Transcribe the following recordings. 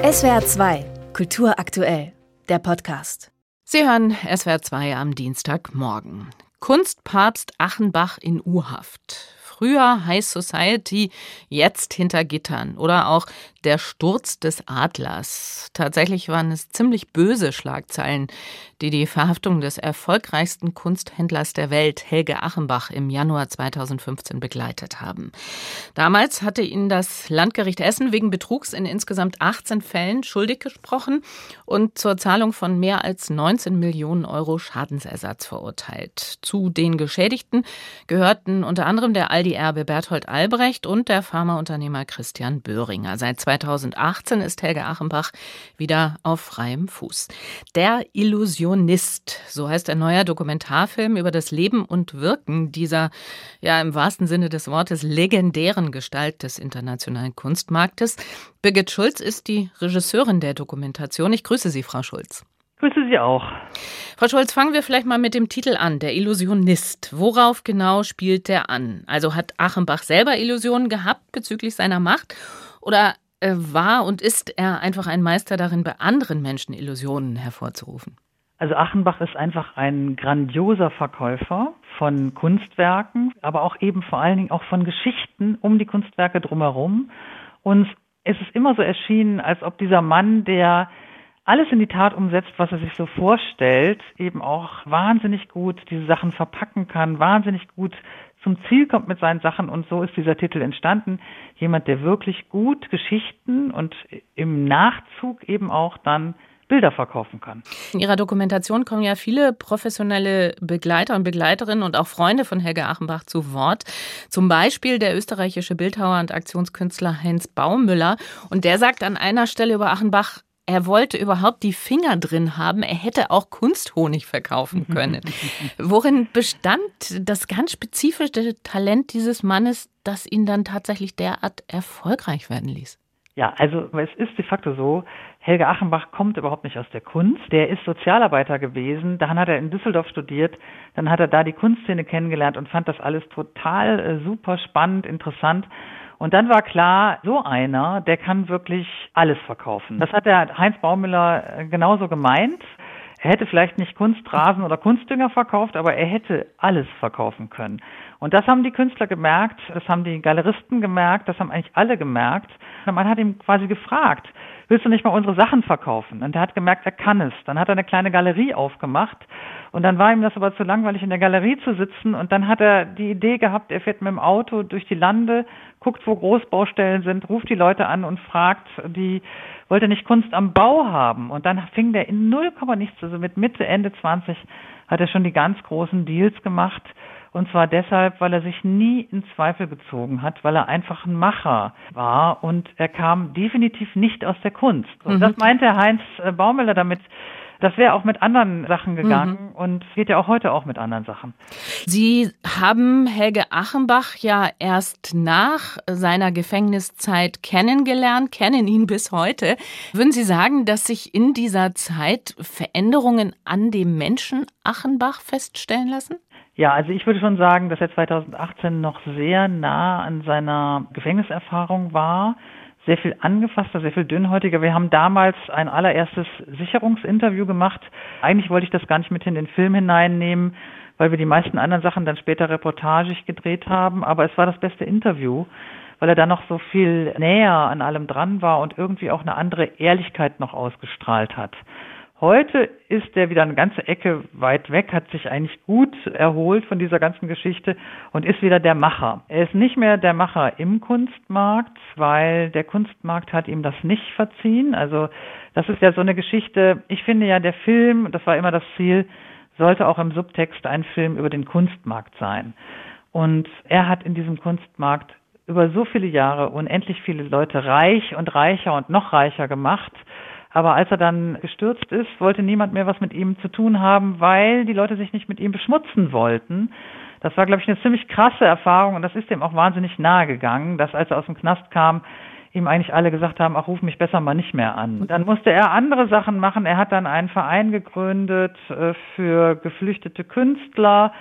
SWR 2, Kultur aktuell, der Podcast. Sie hören SWR 2 am Dienstagmorgen. Kunstpapst Achenbach in U-Haft. Früher High Society, jetzt hinter Gittern. Oder auch der Sturz des Adlers. Tatsächlich waren es ziemlich böse Schlagzeilen, die die Verhaftung des erfolgreichsten Kunsthändlers der Welt, Helge Achenbach, im Januar 2015 begleitet haben. Damals hatte ihn das Landgericht Essen wegen Betrugs in insgesamt 18 Fällen schuldig gesprochen und zur Zahlung von mehr als 19 Millionen Euro Schadensersatz verurteilt. Zu den Geschädigten gehörten unter anderem der Aldi-Erbe Berthold Albrecht und der Pharmaunternehmer Christian Böhringer. Seit 2018 ist Helge Achenbach wieder auf freiem Fuß. Der Illusionist, so heißt ein neuer Dokumentarfilm über das Leben und Wirken dieser, ja im wahrsten Sinne des Wortes, legendären Gestalt des internationalen Kunstmarktes. Birgit Schulz ist die Regisseurin der Dokumentation. Ich grüße Sie, Frau Schulz. Grüße Sie auch. Frau Schulz, fangen wir vielleicht mal mit dem Titel an, der Illusionist. Worauf genau spielt der an? Also hat Achenbach selber Illusionen gehabt bezüglich seiner Macht oder war und ist er einfach ein Meister darin, bei anderen Menschen Illusionen hervorzurufen? Also Achenbach ist einfach ein grandioser Verkäufer von Kunstwerken, aber auch eben vor allen Dingen auch von Geschichten um die Kunstwerke drumherum. Und es ist immer so erschienen, als ob dieser Mann, der alles in die Tat umsetzt, was er sich so vorstellt, eben auch wahnsinnig gut diese Sachen verpacken kann, wahnsinnig gut zum Ziel kommt mit seinen Sachen, und so ist dieser Titel entstanden. Jemand, der wirklich gut Geschichten und im Nachzug eben auch dann Bilder verkaufen kann. In Ihrer Dokumentation kommen ja viele professionelle Begleiter und Begleiterinnen und auch Freunde von Helge Achenbach zu Wort. Zum Beispiel der österreichische Bildhauer und Aktionskünstler Heinz Baumüller. Und der sagt an einer Stelle über Achenbach, er wollte überhaupt die Finger drin haben. Er hätte auch Kunsthonig verkaufen können. Worin bestand das ganz spezifische Talent dieses Mannes, das ihn dann tatsächlich derart erfolgreich werden ließ? Ja, also es ist de facto so, Helge Achenbach kommt überhaupt nicht aus der Kunst. Der ist Sozialarbeiter gewesen, dann hat er in Düsseldorf studiert, dann hat er da die Kunstszene kennengelernt und fand das alles total super spannend, interessant. Und dann war klar, so einer, der kann wirklich alles verkaufen. Das hat der Heinz Baumüller genauso gemeint. Er hätte vielleicht nicht Kunstrasen oder Kunstdünger verkauft, aber er hätte alles verkaufen können. Und das haben die Künstler gemerkt, das haben die Galeristen gemerkt, das haben eigentlich alle gemerkt. Und man hat ihn quasi gefragt, willst du nicht mal unsere Sachen verkaufen? Und er hat gemerkt, er kann es. Dann hat er eine kleine Galerie aufgemacht und dann war ihm das aber zu langweilig, in der Galerie zu sitzen, und dann hat er die Idee gehabt, er fährt mit dem Auto durch die Lande, guckt, wo Großbaustellen sind, ruft die Leute an und fragt, die wollte nicht Kunst am Bau haben. Und dann fing der in 0, nichts, also mit Mitte, Ende 20 hat er schon die ganz großen Deals gemacht. Und zwar deshalb, weil er sich nie in Zweifel gezogen hat, weil er einfach ein Macher war und er kam definitiv nicht aus der Kunst. Und das meinte Heinz Baumüller damit. Das wäre auch mit anderen Sachen gegangen und geht ja auch heute auch mit anderen Sachen. Sie haben Helge Achenbach ja erst nach seiner Gefängniszeit kennengelernt, kennen ihn bis heute. Würden Sie sagen, dass sich in dieser Zeit Veränderungen an dem Menschen Achenbach feststellen lassen? Ja, also ich würde schon sagen, dass er 2018 noch sehr nah an seiner Gefängniserfahrung war. Sehr viel angefasster, sehr viel dünnhäutiger. Wir haben damals ein allererstes Sicherungsinterview gemacht. Eigentlich wollte ich das gar nicht mit in den Film hineinnehmen, weil wir die meisten anderen Sachen dann später reportagig gedreht haben. Aber es war das beste Interview, weil er da noch so viel näher an allem dran war und irgendwie auch eine andere Ehrlichkeit noch ausgestrahlt hat. Heute ist er wieder eine ganze Ecke weit weg, hat sich eigentlich gut erholt von dieser ganzen Geschichte und ist wieder der Macher. Er ist nicht mehr der Macher im Kunstmarkt, weil der Kunstmarkt hat ihm das nicht verziehen. Also das ist ja so eine Geschichte. Ich finde ja, der Film, das war immer das Ziel, sollte auch im Subtext ein Film über den Kunstmarkt sein. Und er hat in diesem Kunstmarkt über so viele Jahre unendlich viele Leute reich und reicher und noch reicher gemacht. Aber als er dann gestürzt ist, wollte niemand mehr was mit ihm zu tun haben, weil die Leute sich nicht mit ihm beschmutzen wollten. Das war, glaube ich, eine ziemlich krasse Erfahrung und das ist ihm auch wahnsinnig nahe gegangen, dass als er aus dem Knast kam, ihm eigentlich alle gesagt haben, ach, ruf mich besser mal nicht mehr an. Dann musste er andere Sachen machen. Er hat dann einen Verein gegründet für geflüchtete Künstler.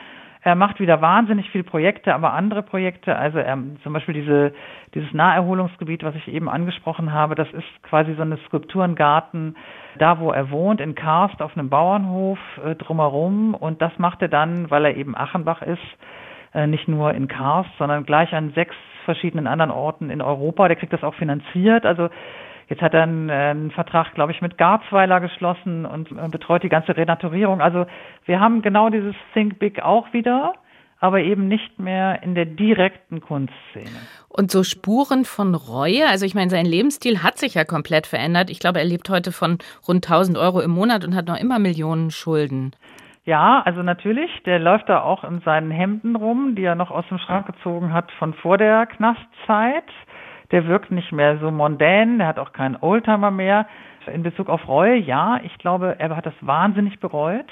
Er macht wieder wahnsinnig viele Projekte, aber andere Projekte, also zum Beispiel dieses Naherholungsgebiet, was ich eben angesprochen habe, das ist quasi so eine Skulpturengarten, da wo er wohnt, in Karst auf einem Bauernhof drumherum. Und das macht er dann, weil er eben Achenbach ist, nicht nur in Karst, sondern gleich an 6 verschiedenen anderen Orten in Europa. Der kriegt das auch finanziert. Also jetzt hat er einen Vertrag, glaube ich, mit Garzweiler geschlossen und betreut die ganze Renaturierung. Also wir haben genau dieses Think Big auch wieder, aber eben nicht mehr in der direkten Kunstszene. Und so Spuren von Reue, also ich meine, sein Lebensstil hat sich ja komplett verändert. Ich glaube, er lebt heute von rund 1.000 Euro im Monat und hat noch immer Millionen Schulden. Ja, also natürlich, der läuft da auch in seinen Hemden rum, die er noch aus dem Schrank gezogen hat von vor der Knastzeit. Der wirkt nicht mehr so mondän, der hat auch keinen Oldtimer mehr. In Bezug auf Reue, ja, ich glaube, er hat das wahnsinnig bereut,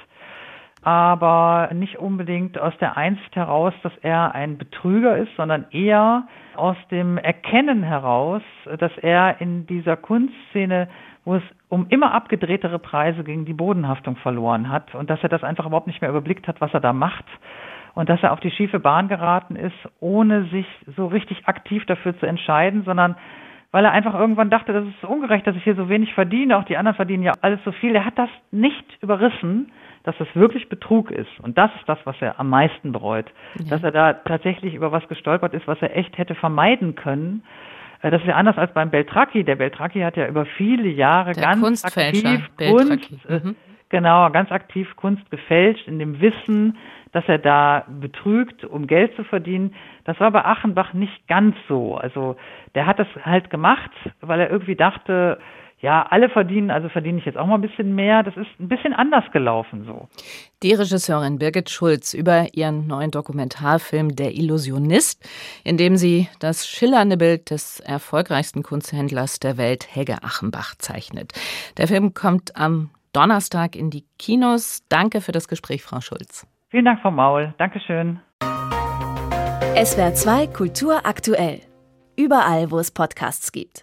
aber nicht unbedingt aus der Einsicht heraus, dass er ein Betrüger ist, sondern eher aus dem Erkennen heraus, dass er in dieser Kunstszene, wo es um immer abgedrehtere Preise ging, die Bodenhaftung verloren hat und dass er das einfach überhaupt nicht mehr überblickt hat, was er da macht. Und dass er auf die schiefe Bahn geraten ist, ohne sich so richtig aktiv dafür zu entscheiden, sondern weil er einfach irgendwann dachte, das ist so ungerecht, dass ich hier so wenig verdiene, auch die anderen verdienen ja alles so viel. Er hat das nicht überrissen, dass es wirklich Betrug ist. Und das ist das, was er am meisten bereut. Ja. Dass er da tatsächlich über was gestolpert ist, was er echt hätte vermeiden können. Das ist ja anders als beim Beltracchi. Der Beltracchi hat ja über viele Jahre ganz aktiv ganz aktiv Kunst gefälscht, in dem Wissen, dass er da betrügt, um Geld zu verdienen. Das war bei Achenbach nicht ganz so. Also der hat das halt gemacht, weil er irgendwie dachte, ja, alle verdienen, also verdiene ich jetzt auch mal ein bisschen mehr. Das ist ein bisschen anders gelaufen so. Die Regisseurin Birgit Schulz über ihren neuen Dokumentarfilm Der Illusionist, in dem sie das schillernde Bild des erfolgreichsten Kunsthändlers der Welt, Helge Achenbach, zeichnet. Der Film kommt am Donnerstag in die Kinos. Danke für das Gespräch, Frau Schulz. Vielen Dank, Frau Maul. Dankeschön. SWR 2 Kultur aktuell. Überall, wo es Podcasts gibt.